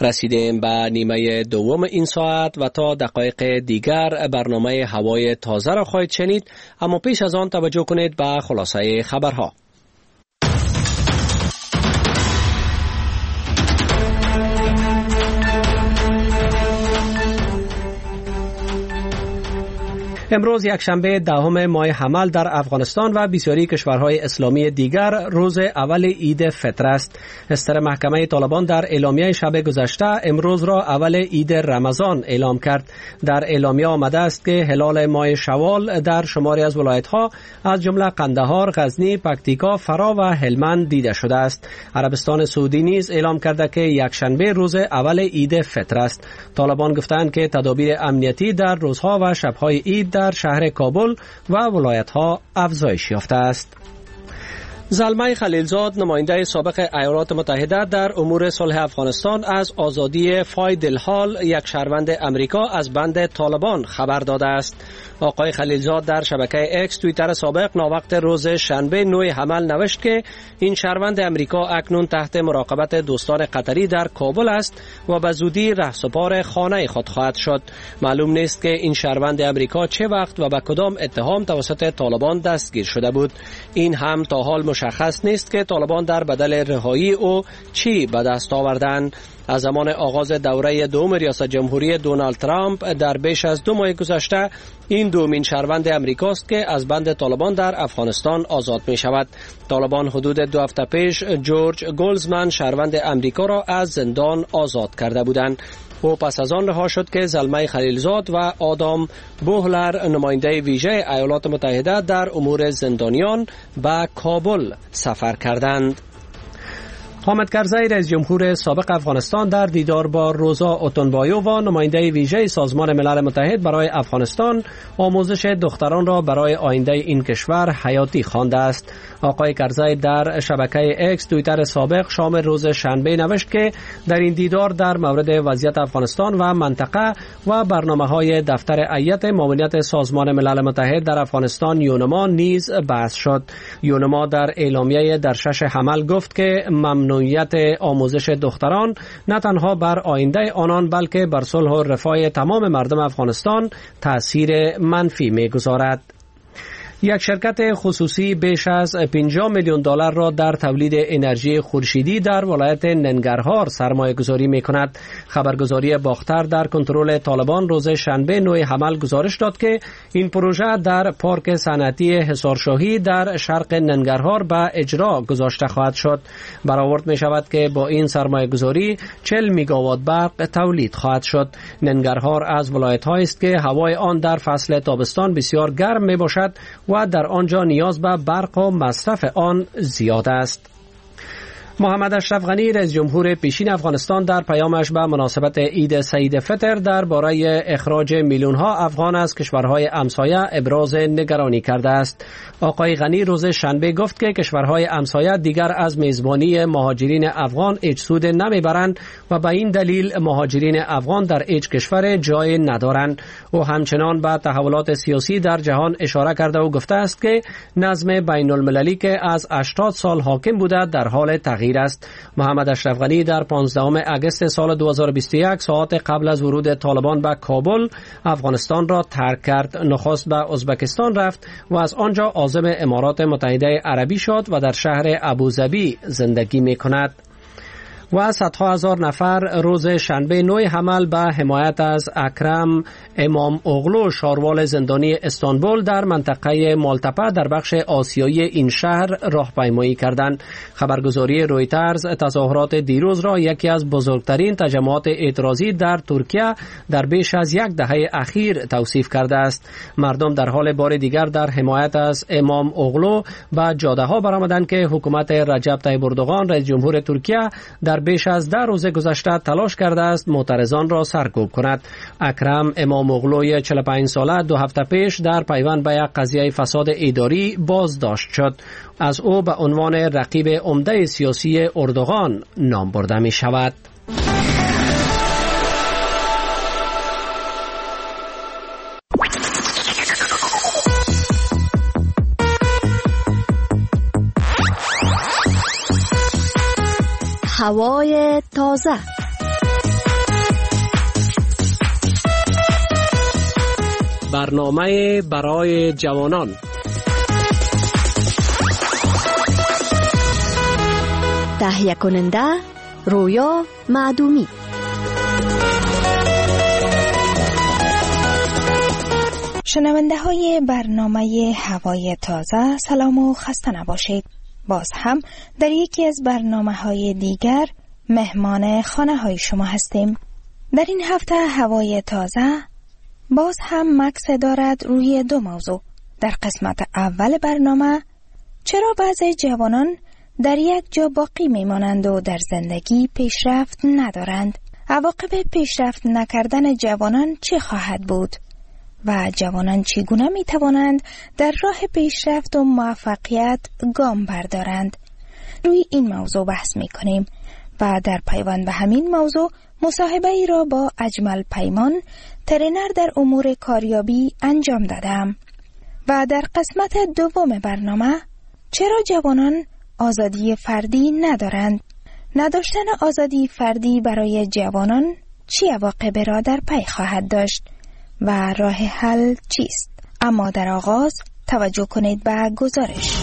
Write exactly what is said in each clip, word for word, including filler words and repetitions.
رسیدیم به نیمه دوم این ساعت و تا دقایق دیگر برنامه هوای تازه را خواهید شنید، اما پیش از آن توجه کنید به خلاصه خبرها. امروز یکشنبه دهم ماه حمل در افغانستان و بسیاری کشورهای اسلامی دیگر روز اول عید فطر است. استر محکمه طالبان در اعلامیه شب گذشته امروز را اول عید رمضان اعلام کرد. در اعلامیه آمده است که هلال ماه شوال در شماری از ولایت‌ها از جمله قندهار، غزنی، پکتیکا، فرا و هلمند دیده شده است. عربستان سعودی نیز اعلام کرده که یکشنبه روز اول عید فطر است. طالبان گفتند که تدابیر امنیتی در روزها و شب‌های عید در شهر کابل و ولایت‌ها افزایش یافته است. زلمه خلیلزاد، نماینده سابق ایالات متحده در امور صلح افغانستان، از آزادی فاید الحال، یک شهروند امریکا از بند طالبان خبر داده است. آقای خلیلزاد در شبکه اکس توییتر سابق ناوقت روز شنبه نوی حمل نوشت که این شهروند امریکا اکنون تحت مراقبت دوستان قطری در کابل است و به زودی رهسپار خانه خود خواهد شد. معلوم نیست که این شهروند امریکا چه وقت و به کدام اتهام توسط طالبان دستگیر شده بود. این هم تا حال مشخص نیست که طالبان در بدل رهایی او چی به دست آوردند. از زمان آغاز دوره دوم ریاست جمهوری دونالد ترامپ در بیش از دو ماه گذشته این دومین شهروند امریکاست که از بند طالبان در افغانستان آزاد می شود. طالبان حدود دو هفته پیش جورج گولزمن شهروند امریکا را از زندان آزاد کرده بودند. او پس از آن رها شد که زلمه خلیلزاد و آدام بوهلر، نماینده ویژه ایالات متحده در امور زندانیان، به کابل سفر کردند. حامد کرزی، رئیس جمهور سابق افغانستان، در دیدار با روزا اوتونبایو و نماینده ویژه سازمان ملل متحد برای افغانستان آموزش دختران را برای آینده این کشور حیاتی خوانده است. آقای کرزی در شبکه اکس توییتر سابق شام روز شنبه نوشت که در این دیدار در مورد وضعیت افغانستان و منطقه و برنامه‌های دفتر هیئت معاونت سازمان ملل متحد در افغانستان یونما نیز بحث شد. یونما در اعلامیه در شش حمل گفت که ممنوعیت آموزش دختران نه تنها بر آینده آنان بلکه بر صلح و رفاه تمام مردم افغانستان تأثیر منفی می‌گذارد. یک شرکت خصوصی بیش از پنجاه میلیون دلار را در تولید انرژی خورشیدی در ولایت ننگرهار سرمایه گذاری می کند. خبرگزاری باختر در کنترل طالبان روز شنبه نوی حمل گزارش داد که این پروژه در پارک صنعتی حصارشاهی در شرق ننگرهار به اجرا گذاشته خواهد شد. برآورد می شود که با این سرمایه گذاری چهل میگاوات برق تولید خواهد شد. ننگرهار از ولایت هایی است که هوای آن در فصل تابستان بسیار گرم می باشد و در آنجا نیاز به برق و مصرف آن زیاد است. محمد اشرف غنی، رئیس جمهور پیشین افغانستان، در پیامش به مناسبت عید سعید فطر درباره اخراج میلیون ها افغان از کشورهای همسایه ابراز نگرانی کرده است. آقای غنی روز شنبه گفت که کشورهای همسایه دیگر از میزبانی مهاجرین افغان هیچ سود نمیبرند و به این دلیل مهاجرین افغان در هیچ کشور جای ندارند. او همچنان به تحولات سیاسی در جهان اشاره کرده و گفته است که نظم بین المللی که از هشتاد سال حاکم بوده در حال تغییر است. محمد اشرف غنی در پانزدهم اگست سال دو هزار و بیست و یک ساعت قبل از ورود طالبان به کابل افغانستان را ترک کرد. نخست به ازبکستان رفت و از آنجا عازم امارات متحده عربی شد و در شهر ابوظبی زندگی می کند. و صدها هزار نفر روز شنبه نوی حمل به حمایت از اکرم امام اغلو، شاروال زندانی استانبول در منطقه مالتپه در بخش آسیایی این شهر راهپیمایی کردند. خبرگزاری رویترز تظاهرات دیروز را یکی از بزرگترین تجمعات اعتراضی در ترکیه در بیش از یک دهه اخیر توصیف کرده است. مردم در حال بار دیگر در حمایت از امام اغلو به جاده ها برآمدند که حکومت رجب طیب اردوغان، رئیس جمهور ترکیه، در بیش از ده روز گذشته تلاش کرده است معترضان را سرکوب کند. اکرم امام اغلوی چهل و پنج ساله دو هفته پیش در پیوند به یک قضیه فساد اداری بازداشت شد. از او به عنوان رقیب عمده سیاسی اردوغان نام برده می شود. هوای تازه. برنامه برای جوانان. تهیه کننده رویا معدومی. شنونده های برنامه هوای تازه، سلام و خسته نباشید. باز هم در یکی از برنامه های دیگر مهمان خانه های شما هستیم. در این هفته هوای تازه باز هم مکس دارد روی دو موضوع. در قسمت اول برنامه چرا بعضی جوانان در یک جا باقی میمانند و در زندگی پیشرفت ندارند؟ عواقب پیشرفت نکردن جوانان چه خواهد بود؟ و جوانان چگونه می توانند در راه پیشرفت و موفقیت گام بردارند؟ روی این موضوع بحث می کنیم و در پیوند به همین موضوع مصاحبه ای را با اجمل پیمان، ترینر در امور کاریابی انجام دادم. و در قسمت دوم برنامه چرا جوانان آزادی فردی ندارند؟ نداشتن آزادی فردی برای جوانان چه عواقبی را در پی خواهد داشت و راه حل چیست؟ اما در آغاز توجه کنید به گزارش.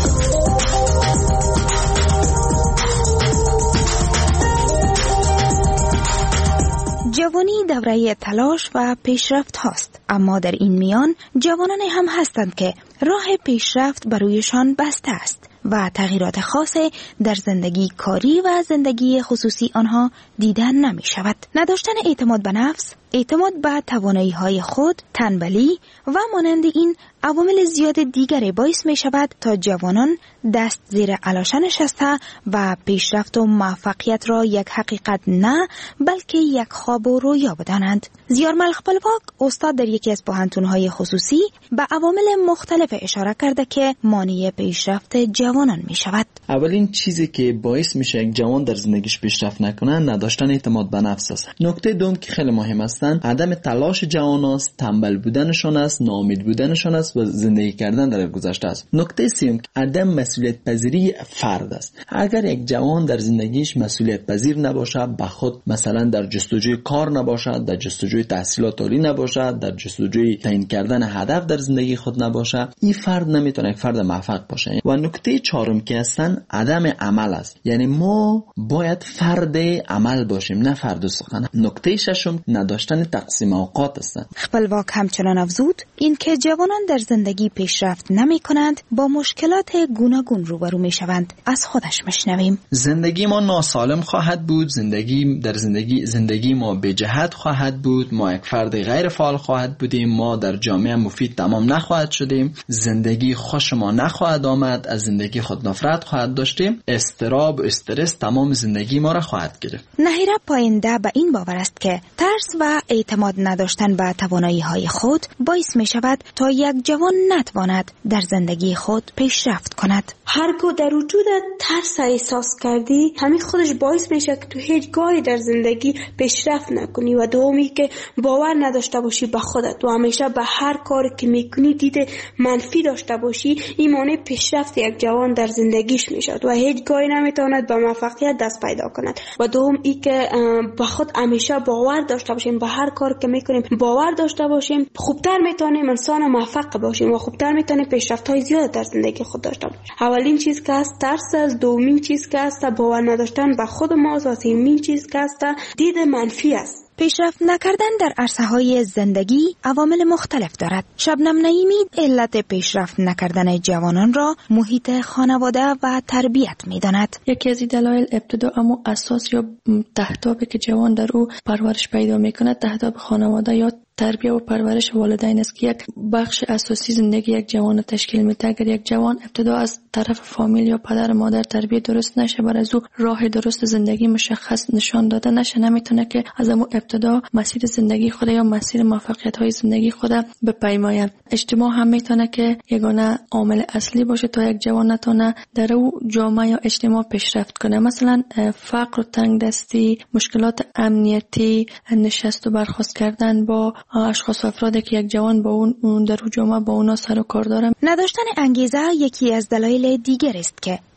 جوانی دوره تلاش و پیشرفت هاست، اما در این میان جوانانی هم هستند که راه پیشرفت برویشان بسته است و تغییرات خاصی در زندگی کاری و زندگی خصوصی آنها دیدن نمی شود. نداشتن اعتماد به نفس، اعتماد به توانایی های خود، تنبلی و مانند این عوامل زیاد دیگری باعث می شود تا جوانان دست زیر علاشه نشسته و پیشرفت و موفقیت را یک حقیقت نه بلکه یک خواب و رویا بدانند. زیارمل خپلواک استاد در یکی از پوهنتون‌های خصوصی به عوامل مختلف اشاره کرده که مانع پیشرفت جوانان می شود. اولین چیزی که باعث میشه یک جوان در زندگیش پیشرفت نکنه نداشتن اعتماد به نفس است. نکته دوم که خیلی مهم است عدم تلاش جوان است، تنبل بودنشان است، ناامید بودنشان است و زندگی کردن در گذشته است. نکته سوم عدم مسئولیت پذیری فرد است. اگر یک جوان در زندگیش مسئولیت پذیر نباشه، به خود مثلا در جستجوی کار نباشد، در جستجوی تحصیلات عالی نباشد، در جستجوی تعیین کردن هدف در زندگی خود نباشه، این فرد نمیتونه یک فرد موفق باشه. و نکته چهارم که هستن عدم عمل است. یعنی ما باید فرد عمل باشیم، نه فرد سخن. نکته ششم نداشتن تقسیم اوقات است. خپلواک همچنان افزود این که جوانان در زندگی پیشرفت نمی کنند با مشکلات گوناگون روبرو می شوند. از خودش مشنویم. زندگی ما ناسالم خواهد بود، زندگی در زندگی زندگی ما به جهت خواهد بود، ما یک فرد غیر فعال خواهد بودیم، ما در جامعه مفید تمام نخواهد شدیم، زندگی خوش ما نخواهد آمد، از زندگی خود نفرت خواهد داشتیم، استراب و استرس تمام زندگی ما را خواهد گرفت. نهیره پاینده به این باور است که ترس و اعتماد نداشتن به توانایی های خود باعث می شود تا یک جوان نتواند در زندگی خود پیشرفت کند. هرگاه در وجود ترس احساس کردی، همین خودش باعث میشه که تو هیچ گاهی در زندگی پیشرفت نکنی و دومی که باور نداشته باشی به خودت و همیشه به هر کاری که میکنی دید منفی داشته باشی، این مانع پیشرفت یک جوان در زندگیش میشه و هیچ گاهی نمیتواند به موفقیت دست پیدا کند. و دوم ای که به خود همیشه باور داشته باشیم، به هر کار که میکنیم باور داشته باشیم، خوبتر میتونیم انسان موفق باشیم و خوبتر میتونیم پیشرفت های زیاد در زندگی خود داشته باشیم. اولین چیز که است ترس است، دومین چیز که است باور نداشتن به خود ماست و سومین چیز که است دید منفی است. پیشرفت نکردن در عرصه‌های زندگی عوامل مختلف دارد. شبنم نعیمی علت پیشرفت نکردن جوانان را محیط خانواده و تربیت می‌داند. یکی از دلایل ابتدا اما اساس یا تهدابی که جوان در او پرورش پیدا می‌کند تهداب خانواده یا تربیت و پرورش والدین است که یک بخش اساسی زندگی یک جوان را تشکیل میده. اگر یک جوان ابتدا از طرف فامیل یا پدر مادر تربیت درست نشه، بر از او راه درست زندگی مشخص نشان داده نشه، نمیتونه که از اون ابتدا مسیر زندگی خود یا مسیر موفقیت های زندگی خود بپیماید. اجتماع هم میتونه که یگانه عامل اصلی باشه تا یک جوان نتونه در او جامعه یا اجتماع پیشرفت کنه. مثلا فقر و تنگ دستی، مشکلات امنیتی، نشست و برخاست کردن با اشخاص و افرادی که یک جوان با اون در جامعه با اونا سر و کار داره. نداشتن انگیزه یکی از دلایل دیگر است که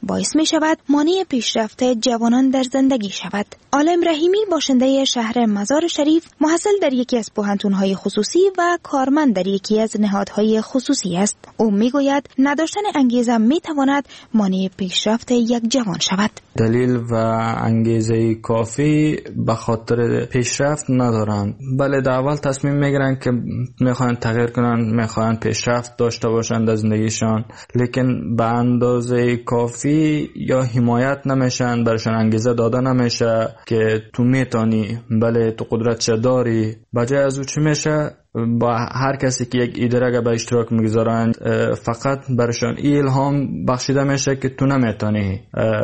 باعث می شود مانع پیشرفت جوانان در زندگی شود. عالم رحیمی باشنده شهر مزار شریف، محصل در یکی از پوهنتون‌های خصوصی و کارمند در یکی از نهادهای خصوصی است. او می گوید نداشتن انگیزه می تواند مانع پیشرفت یک جوان شود. دلیل و انگیزه کافی به خاطر پیشرفت ندارند. بله، در اول تصمیم میگیرن که میخوان تغییر کنن، میخوان پیشرفت داشته باشند در زندگیشان، لیکن به اندازه کافی یا حمایت نمیشن، برشان انگیزه داده نمیشه که تو میتونی، بله تو قدرت داری. بجای از او چی میشه؟ با هر کسی که یک ایده را به اشتراک میگذارند فقط برشان الهام بخشیده میشه که تو نمیتونی.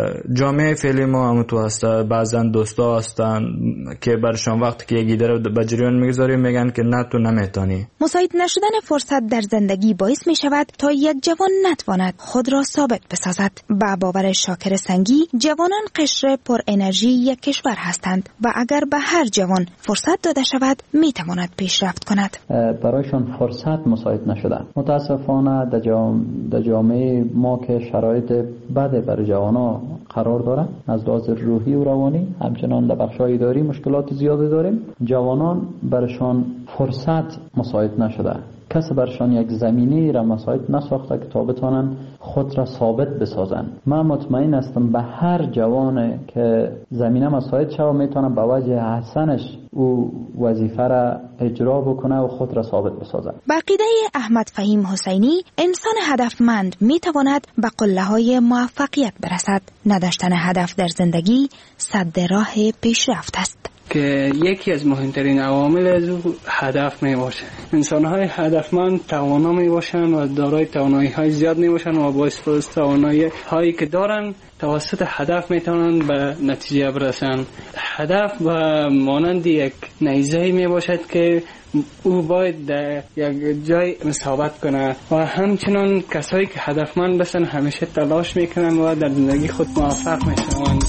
جامعه فعلی ما هم تو هسته، بعضا دوستا هستن که برشان وقتی که یک ایده را به جریان میگذاری میگن که نه تو نمیتونی. مساعد نشدن فرصت در زندگی باعث میشود تا یک جوان نتواند خود را ثابت بسازد. با باور شاکر سنگی، جوانان قشر پر انرژی یک کشور هستند و اگر به هر جوان فرصت داده شود میتواند پیشرفت کند. برایشان فرصت مساعد نشده. متاسفانه در جام... جامعه ما که شرایط بده برای جوانا قرار داره، از لحاظ روحی و روانی، همچنان در بخش‌های اداری مشکلات زیادی داریم. جوانان برایشان فرصت مساعد نشده. کسی برشان یک زمینی را مساعد نساخته که تا بتوانند خود را ثابت بسازند. من مطمئن هستم به هر جوان که زمینه مساعد شود میتونه به وجه حسنش او وظیفه را اجرا بکنه و خود را ثابت بسازد. با عقیده احمد فهیم حسینی، انسان هدفمند میتواند به قله‌های موفقیت برسد. نداشتن هدف در زندگی سد راه پیشرفت است. که یکی از مهمترین عوامل از او هدف می باشه. انسان های هدفمند توانا می باشن و دارای توانایی های زیاد می باشن و با استفاده توانایی هایی که دارن توسط هدف می توانند به نتیجه برسن. هدف و مانند یک نیزه می باشد که او باید در یک جای ثابت کنه و همچنان کسایی که هدفمند باشن همیشه تلاش میکنن و در زندگی خود موفق میشوند.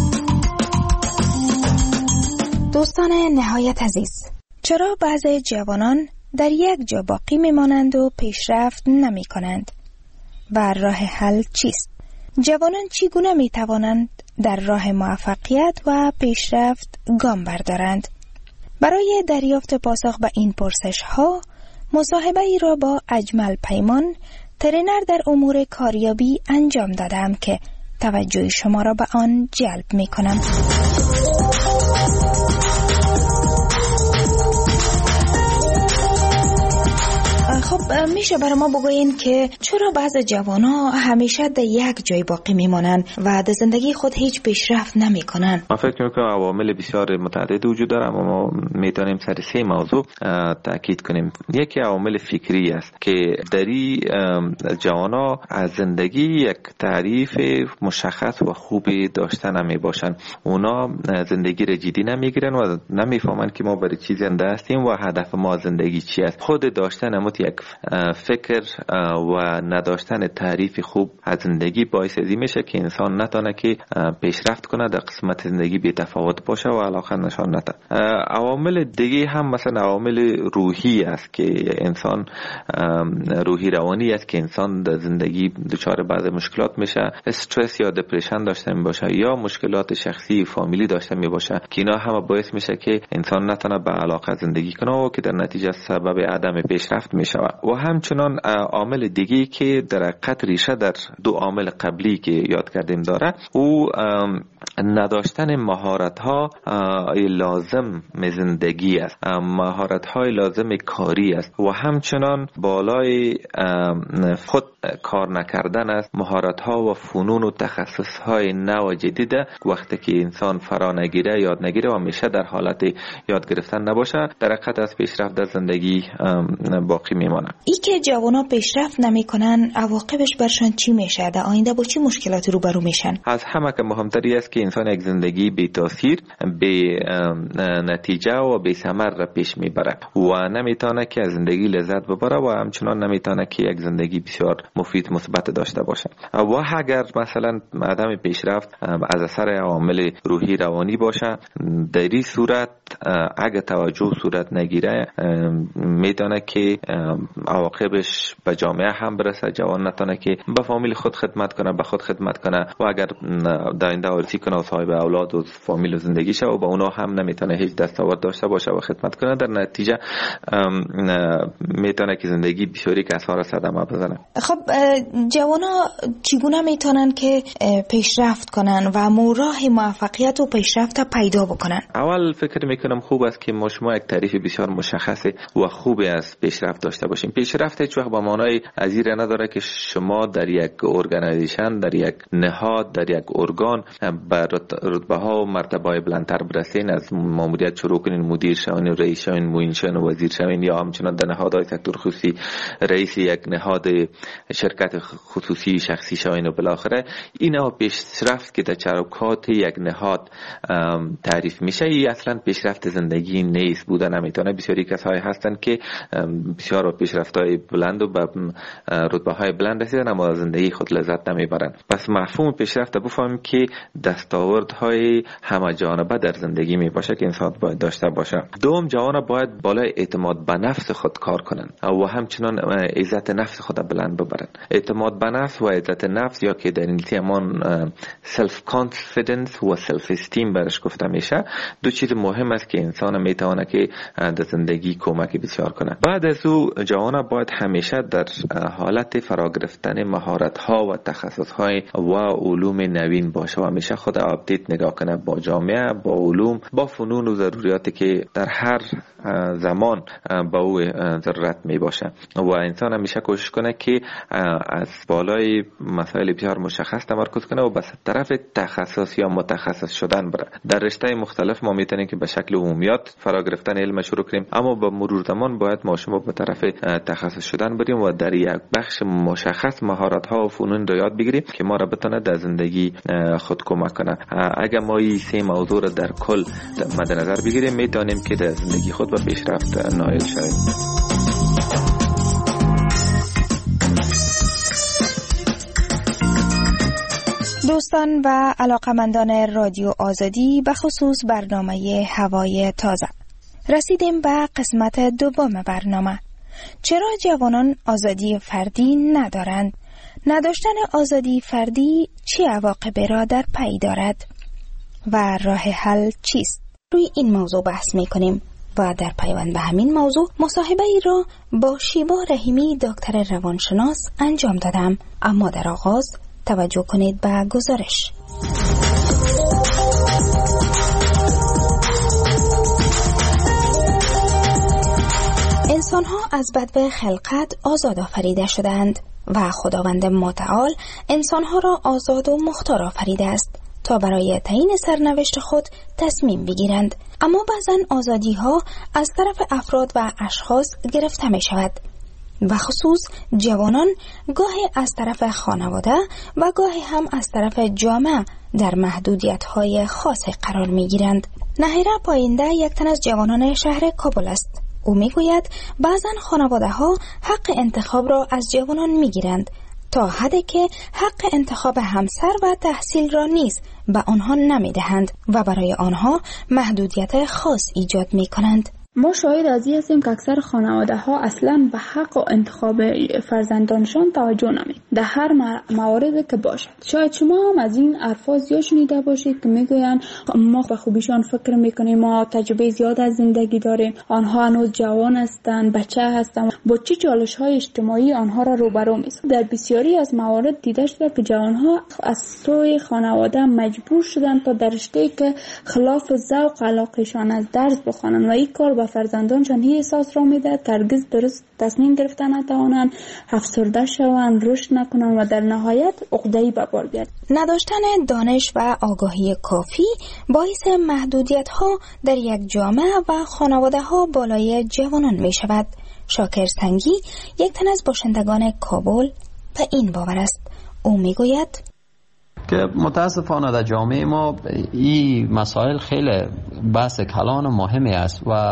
دوستان نهایت عزیز، چرا بعضی جوانان در یک جا باقی میمانند و پیشرفت نمی کنند؟ و راه حل چیست؟ جوانان چگونه می توانند در راه موفقیت و پیشرفت گام بردارند؟ برای دریافت پاسخ به این پرسش ها، مصاحبه ای را با اجمل پیمان، ترینر در امور کاریابی انجام دادم که توجه شما را به آن جلب می کنم. خب میشه برای ما بگوین که چرا بعض جوانا همیشه در یک جای باقی میمانند و در زندگی خود هیچ پیشرفت نمیکنن؟ من فکر میکنم عوامل بسیار متعدد وجود داره، اما ما میتونیم سر سه موضوع تاکید کنیم. یکی عوامل فکری است که دری جوانا از زندگی یک تعریف مشخص و خوبی داشتن نمی باشن. اونا زندگی را جدی نمیگیرن و نمیفهمن که ما برای چی زنده هستیم و هدف ما زندگی چی است. خود داشتن امت یک فکر و نداشتن تعریف خوب از زندگی باعث ازی میشه که انسان نتونه که پیشرفت کنه، در قسمت زندگی بی تفاوت باشه و علاقه نشان نده. عوامل دیگه هم مثلا عوامل روحی است که انسان روحی روانی است که انسان در زندگی دچار بعض مشکلات میشه، استرس یا دپرشن داشته می باشه یا مشکلات شخصی فامیلی داشته می باشه که اینا هم باعث میشه که انسان نتونه به علاقه زندگی کنه و که در نتیجه سبب عدم پیشرفت می شود. و همچنان عامل دیگه که در حقیقت ریشه در دو عامل قبلی که یاد کردیم داره، او نداشتن مهارت ها لازم زندگی است، مهارت های لازم کاری است و همچنان بالای خود کار نکردن است. مهارت ها و فنون و تخصص های نو و جدید وقتی که انسان فرا نگیره، یاد نگیره و همیشه در حالت یاد گرفتن نباشه، در حقیقت از پیشرفت در زندگی باقی میمانه. ای که جوانا پیشرفت نمیکنن، عواقبش برشان چی میشه؟ در آینده با چی مشکلاتی روبرو میشن؟ از همه که مهمتری است که انسان یک زندگی بی تاثیر، بی نتیجه و بی ثمر را پیش میبره و نمیتونه که از زندگی لذت ببره و همچنان نمیتونه که یک زندگی بسیار مفید مثبت داشته باشه. و اگر مثلا عدم پیشرفت از اثر عوامل روحی روانی باشه، در این صورت اگه توجه صورت نگیره میتونه که عواقبش به جامعه هم برسه. جوان نتونه که به فامیل خود خدمت کنه، به خود خدمت کنه و اگر در آینده وارثی کنه و صاحب اولاد و فامیل و زندگی شه و با اونا هم نمیتونه هیچ دستاورد داشته باشه و خدمت کنه، در نتیجه میتونه که زندگی بسیاری کسا صدمه بزنه. خب جوانا چگونه میتونن که پیشرفت کنن و راه موفقیت و پیشرفت پیدا بکنن؟ اول فکر میکنم خوب است که ما شما یک تعریف بسیار مشخص و خوبی از پیشرفت داشته باشیم. پیشرفت هیچ وقت با معنای ازیر نداره که شما در یک ارگانیزیشن، در یک نهاد، در یک ارگان به رتبه ها و مرتبه های بلندتر برسین، از ماموریت شروع کنین، مدیر شوین، رئیس شوین، معین شوین و وزیر شوین، یا همچنان در نهادهای سکتور خصوصی رئیس یک نهاد شرکت خصوصی شخصی شوین و بالاخره اینا پیشرفت که در چروکات یک نهاد تعریف میشه. این اصلا پیشرفت زندگی نیست، بوده نمیتونه. بسیاری کسایی هستن که بسیار پیشرفت‌های بلند و به رتبه‌های بلند رسیدن اما زندگی خود لذت نمیبرن. پس مفهوم پیشرفت بفهمیم که دستاوردهای همه جانبه در زندگی می باشه که انسان باید داشته باشه. دوم، جوان باید بالای اعتماد به نفس خود کار کنن و همچنان عزت نفس خود بلند ببرن. اعتماد به نفس و عزت نفس یا که در انگلیسی همان سلف کانفیدنس و سلف استیم برش گفته میشه، دو چیز مهم است که انسان میتونه که در زندگی کمک بسیار کنه. بعد از او جوان باید همیشه در حالت فرا گرفتن مهارت ها و تخصص های و علوم نوین باشه و همیشه خود آپدیت نگاه کنه با جامعه، با علوم، با فنون و ضروریاتی که در هر زمان با او ضرورت می باشه و انسان همیشه کوشش کنه که از بالای مسائل بسیار مشخص تمرکز کنه و به طرف تخصص یا متخصص شدن بره. در رشته مختلف ما میتونیم که به شکل عمومیات فرا گرفتن علم شروع کنیم، اما با مرور زمان باید ما شما به طرف تخصص شدن بریم و در یک بخش مشخص مهارت ها و فنون رو یاد بگیریم که ما را بتونه در زندگی خود کمک کنه. اگر ما این سه موضوع را در کل مد نظر بگیریم میتونیم که در زندگی خود به پیشرفت نائل شویم. دوستان و علاقمندان رادیو آزادی، به خصوص برنامه هوای تازه، رسیدیم به قسمت دوم برنامه. چرا جوانان آزادی فردی ندارند؟ نداشتن آزادی فردی چه عواقبی را در پی دارد و راه حل چیست؟ روی این موضوع بحث می کنیم و در پیوند به همین موضوع مصاحبه ای را با شیوا رحیمی دکتر روانشناس انجام دادم. اما در آغاز توجه کنید به گزارش. انسان‌ها از بدو خلقت آزاد آفریده شدند و خداوند متعال انسان‌ها را آزاد و مختار آفریده است تا برای تعیین سرنوشت خود تصمیم بگیرند. اما بعضن آزادی‌ها از طرف افراد و اشخاص گرفته می شود و خصوص جوانان گاهی از طرف خانواده و گاهی هم از طرف جامعه در محدودیت‌های خاص قرار می‌گیرند. نهیره پاینده یک تن از جوانان شهر کابل است. او می‌گوید بعضن خانواده‌ها حق انتخاب را از جوانان می‌گیرند تا حدی که حق انتخاب همسر و تحصیل را نیز به آنها نمی‌دهند و برای آنها محدودیت خاص ایجاد می‌کنند. ما شاهد از این هستیم که اکثر خانواده ها اصلا به حق و انتخاب فرزندانشان توجه نمی در هر مواردی که باشد. شاید شما هم از این الفاظ یا شنیده باشید که میگویند ما به خوبیشان فکر میکنیم، ما تجربه زیاد از زندگی داریم، آنها هنوز جوان هستند، بچه هستند، با چه چالش های اجتماعی آنها را روبرو می‌سازد. در بسیاری از موارد دیده شده که جوانها از سوی خانواده مجبور شدند تا در رشته‌ای که خلاف ذوق علاقه‌شان از درس بخوانند و این کار و فرزندانشان این احساس را میده ترگز درست تصمیم گرفتن نتوانند، افسرده شوند، رشد نکنند و در نهایت عقده‌ای به بار بیاد. نداشتن دانش و آگاهی کافی باعث محدودیت ها در یک جامعه و خانواده ها بالای جوانان می شود. شاکر سنگی یک تن از باشندگان کابل به این باور است. او می گوید که متاسفانه در جامعه ما این مسائل خیلی بحث کلان و مهمی است و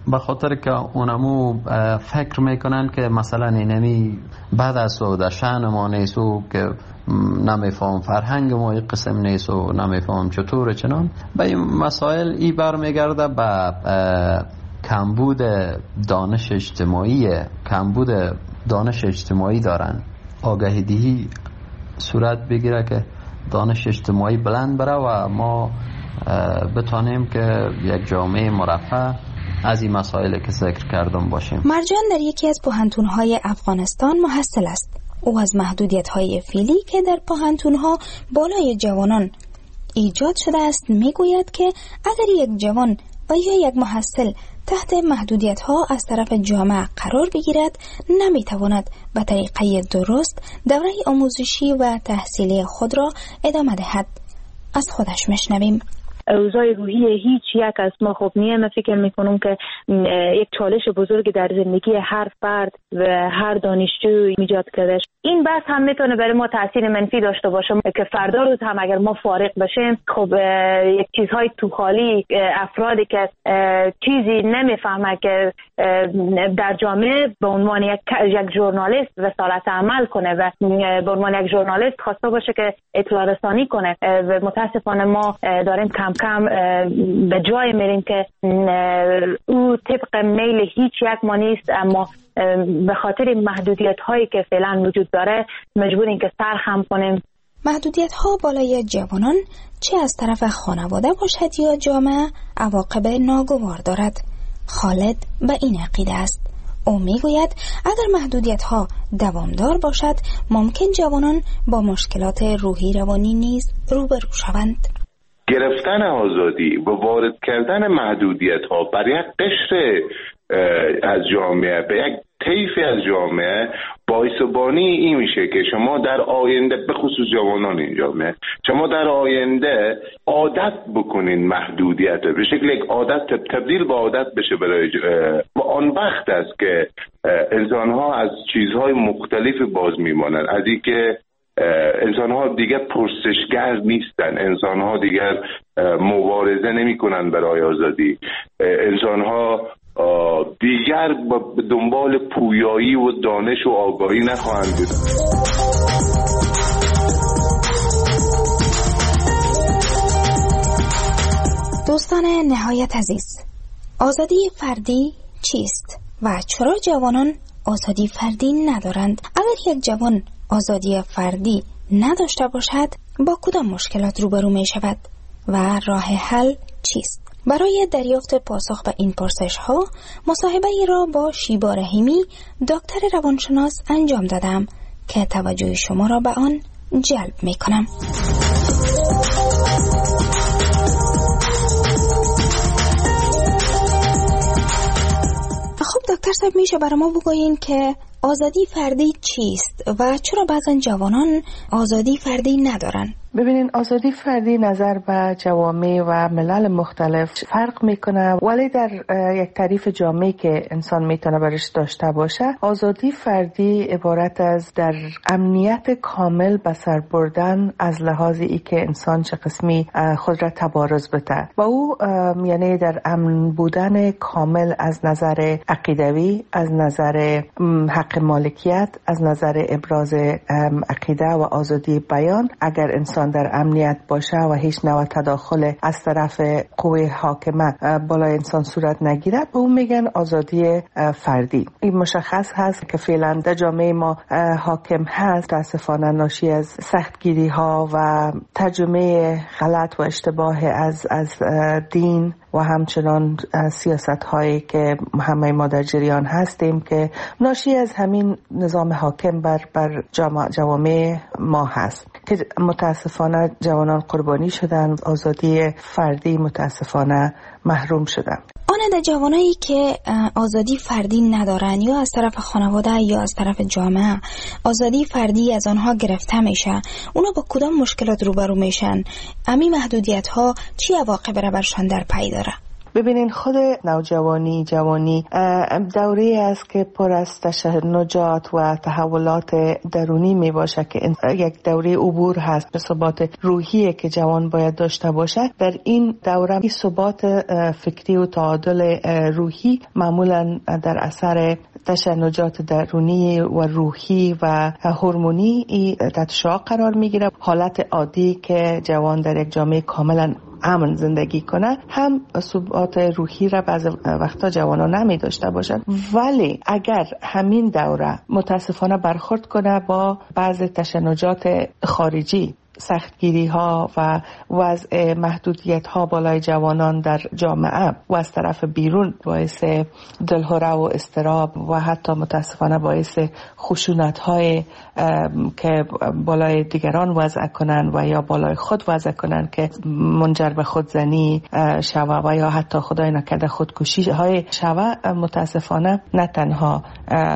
به خاطر که اونمو فکر میکنن که مثلا اینمی بعد از او در شأن ما نیست و که نمیفهم فرهنگ ما این قسم نیست و نمیفهم چطور چنان. به این مسائل ای برمیگرده به کمبود دانش اجتماعی، کمبود دانش اجتماعی دارن. آگاهی دهی صورت بگیره که دانش اجتماعی بلند بره و ما بتانیم که یک جامعه مرفه از این مسائل که ذکر کردم باشیم. مرجان در یکی از پوهنتون‌های افغانستان محصل است. او از محدودیت‌های فعلی که در پوهنتون‌ها بالای جوانان ایجاد شده است میگوید که اگر یک جوان و یا یک محصل تحت محدودیت‌ها از طرف جامعه قرار بگیرد، نمیتواند به طریقه درست دوره آموزشی و تحصیلی خود را ادامه دهد. از خودش میشنویم. اوضاع روحی هیچ یک از ما خوب نیه. من فکر میکنم که یک چالش بزرگ در زندگی هر فرد و هر دانشجو ایجاد کرده. این بحث هم میتونه برای ما تاثیر منفی داشته باشه که فردا روز هم اگر ما فارغ بشیم، خب یک چیزهای تو خالی، افرادی که چیزی نمیفهمه که در جامعه به عنوان یک یک ژورنالیست وسالت عمل کنه و به عنوان یک ژورنالیست خواسته باشه که اطلاع رسانی کنه و متاسفانه ما داریم کم کم به جای میریم که او طبق میل هیچ یک ما نیست، اما به خاطر محدودیت هایی که فعلا وجود داره مجبوریم که سر خم کنیم. محدودیت ها بالای جوانان چه از طرف خانواده باشد یا جامعه عواقب ناگوار دارد. خالد به این عقیده است. او میگوید اگر محدودیت ها دوامدار باشد ممکن جوانان با مشکلات روحی روانی نیز روبرو شوند. گرفتن آزادی و وارد کردن محدودیت ها بر یک قشر از جامعه به یک طیفی از جامعه باعث و بانی این میشه که شما در آینده، به خصوص جوانان این جامعه، شما در آینده عادت بکنین محدودیت به شکل یک عادت تبدیل به عادت بشه برای و آن وقت است که انسان ها از چیزهای مختلف باز میمانند. از این که انسان ها دیگر پرسشگر نیستن، انسان ها دیگر مبارزه نمی کنن برای آزادی، انسان ها دیگر به دنبال پویایی و دانش و آگاهی نخواهند بود. دوستان نهایت عزیز، آزادی فردی چیست و چرا جوانان آزادی فردی ندارند؟ اگر یک جوان آزادی فردی نداشته باشد با کدام مشکلات روبرو می شود و راه حل چیست؟ برای دریافت پاسخ به این پرسش ها مصاحبه ای را با شیبا رحیمی دکتر روانشناس انجام دادم که توجه شما را به آن جلب می کنم. خب دکتر صاحب، میشه برای ما بگویین که آزادی فردی چیست و چرا بعضن جوانان آزادی فردی ندارن؟ ببینین، آزادی فردی نظر به جوامع و ملل مختلف فرق میکنه، ولی در یک تعریف جامعی که انسان میتونه برش داشته باشه، آزادی فردی عبارت از در امنیت کامل به سر بردن از لحاظ ای که انسان چه قسمی خود را تبارز بده و او یعنی در امن بودن کامل از نظر عقیدوی، از نظر حق مالکیت، از نظر ابراز عقیده و آزادی بیان. اگر انسان در امنیت باشه و هیچ نوع تداخل از طرف قوه حاکمه بالای انسان صورت نگیره، به اون میگن آزادی فردی. این مشخص هست که فعلا در جامعه ما حاکم هست، متاسفانه ناشی از سختگیری ها و ترجمه غلط و اشتباه از از دین و همچنان سیاست هایی که همه ما در جریان هستیم که ناشی از همین نظام حاکم بر بر جوامع ما هست که متاسفانه جوانان قربانی شدن، آزادی فردی متاسفانه محروم شدن. آن در جوانایی که آزادی فردی ندارن یا از طرف خانواده یا از طرف جامعه آزادی فردی از آنها گرفته میشه، اونا با کدام مشکلات روبرو میشن؟ امی محدودیت ها چی عواقب را برشان در پی داره؟ ببینین خود نوجوانی جوانی دوره است که پر از تشنجات و تحولات درونی می باشه که یک دوره عبور هست به ثبات روحی که جوان باید داشته باشه. در این دوره این ثبات فکری و تعادل روحی معمولا در اثر تشنجات درونی و روحی و هورمونی تحت شعاع قرار میگیره. حالت عادی که جوان در یک جامعه کاملا امن زندگی کنه هم ثبات روحی را بعض وقتا جوانا نمی داشته باشن، ولی اگر همین دوره متاسفانه برخورد کنه با بعض تشنجات خارجی، سختگیری ها و وضع محدودیت ها بالای جوانان در جامعه و از طرف بیرون باعث دلهره و اضطراب و حتی متاسفانه باعث خشونت های که بالای دیگران وضع کنن و یا بالای خود وضع کنن که منجر به خودزنی شوه و یا حتی خدای نکرده خودکشی های شوه، متاسفانه نه تنها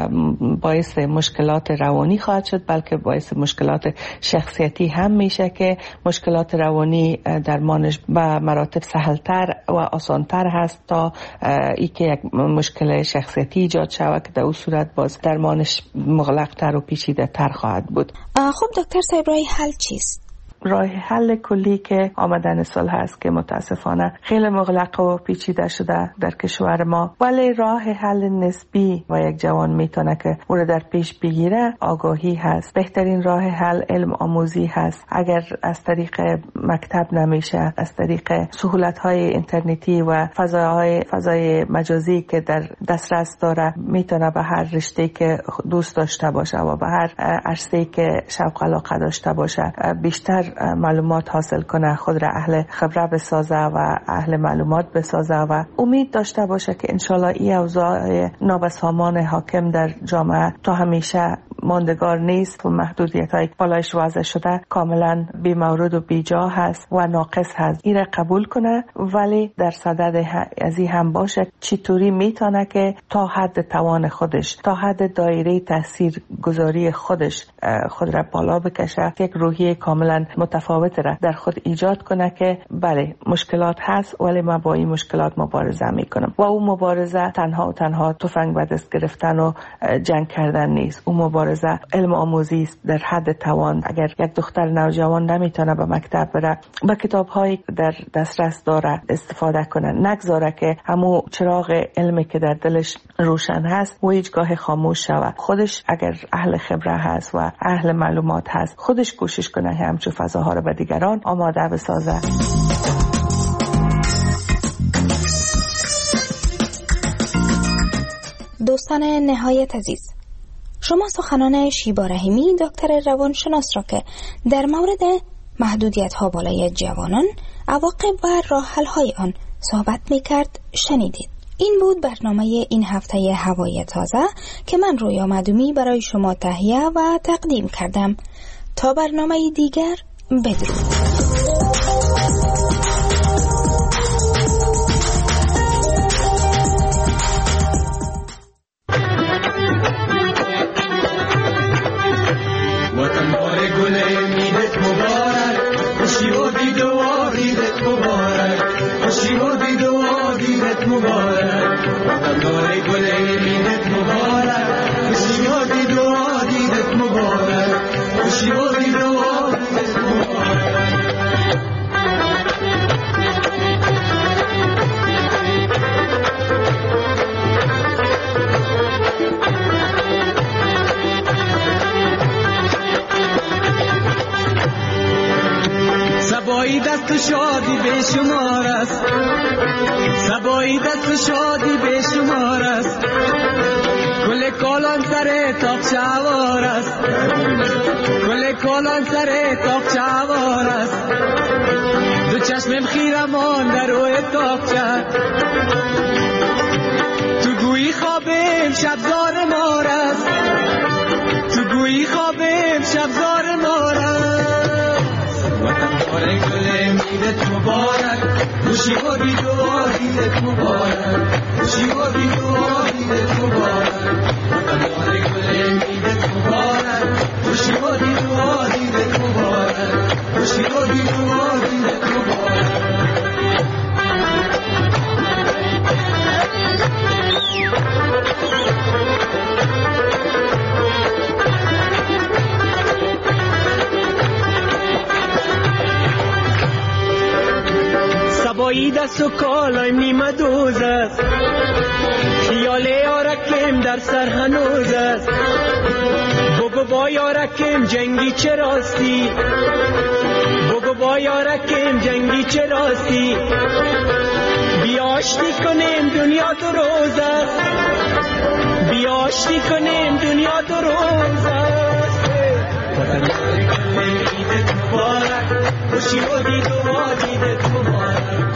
باعث مشکلات روانی خواهد شد بلکه باعث مشکلات شخصیتی هم میشه که مشکلات روانی درمانش به مراتب سهلتر و آسانتر هست تا ای که یک مشکل شخصیتی ایجاد شود که در اون صورت باز درمانش مغلق‌تر و پیچیده‌تر خواهد بود. خب دکتر صاحب راه حل چیست؟ راه حل کلی که آمدن سال هست که متاسفانه خیلی مغلق و پیچیده شده در کشور ما، ولی راه حل نسبی و یک جوان میتونه که او را در پیش بگیره آگاهی هست. بهترین راه حل علم آموزی هست. اگر از طریق مکتب نمیشه، از طریق سهولت های اینترنتی و فضاهای فضای مجازی که در دسترس داره میتونه به هر رشته که دوست داشته باشه و به هر عرصه‌ای که شوق علاقه داشته باشه بیشتر معلومات حاصل کنه، خود را اهل خبره بسازه و اهل معلومات بسازه و امید داشته باشه که انشالله این اوضاع نابسامان حاکم در جامعه تا همیشه ماندگار نیست و محدودیت های بالایش وضع شده کاملا بی مورد و بی جا هست و ناقص هست. این را قبول کنه، ولی در صدد از این هم باشه چطوری میتونه که تا حد توان خودش، تا حد دایره تاثیر گذاری خودش خود را بالا بکشه، یک روحیه کاملا متفاوت را در خود ایجاد کنه که بله مشکلات هست ولی من با این مشکلات مبارزه میکنم. و اون مبارزه تنها و تنها تفنگ به دست گرفتن و جنگ کردن نیست. اون مبارزه علم آموزی است در حد توان. اگر یک دختر نوجوان نمیتونه به مکتب بره، با کتاب هایی در دسترس داره استفاده کنه، نگذاره که همون چراغ علمی که در دلش روشن هست و هیچگاه خاموش شود. خودش اگر اهل خبره هست و اهل معلومات هست، خودش کوشش کنه همچون فضاها رو به دیگران آماده بسازه. دوستان نهایت عزیز، شما سخنان شیبا رحیمی دکتر روانشناس را که در مورد محدودیت ها بالای جوانان، عواقب و راه حل های آن صحبت میکرد شنیدید. این بود برنامه این هفته هوای تازه که من رویا معدومی برای شما تهیه و تقدیم کردم. تا برنامه دیگر بدرود. سبایی دست شادی به شمار است، سبایی دست شادی به شمار است، کل کالان سر تاق شوار است، کل کالان سر تاق شوار است، دو چشمم خیرمان در روی تاق شد، تو گویی خوابم شبزار مار است، تو گویی خوابم شبزار مار است. وطن گل میدت مبارک، خوشی و بیدو دیدت مبارک، خوشی و بیدو دیدت مبارک. وطن گل میدت مبارک، خوشی و بیدو دیدت مبارک، خوشی و بیدو دیدت مبارک. بایی دست و کالایم نیمه دوز است، خیال یارکیم در سر هنوز است. بگو با یارکیم جنگی چه راستی، بگو با یارکیم جنگی چه راستی. بیا آشتی کنیم دنیا دو روز است، بیا آشتی کنیم دنیا دو روز است. وطن یاری کنیم عیدت مبارک، خوشی و دید و دیدت مبارک.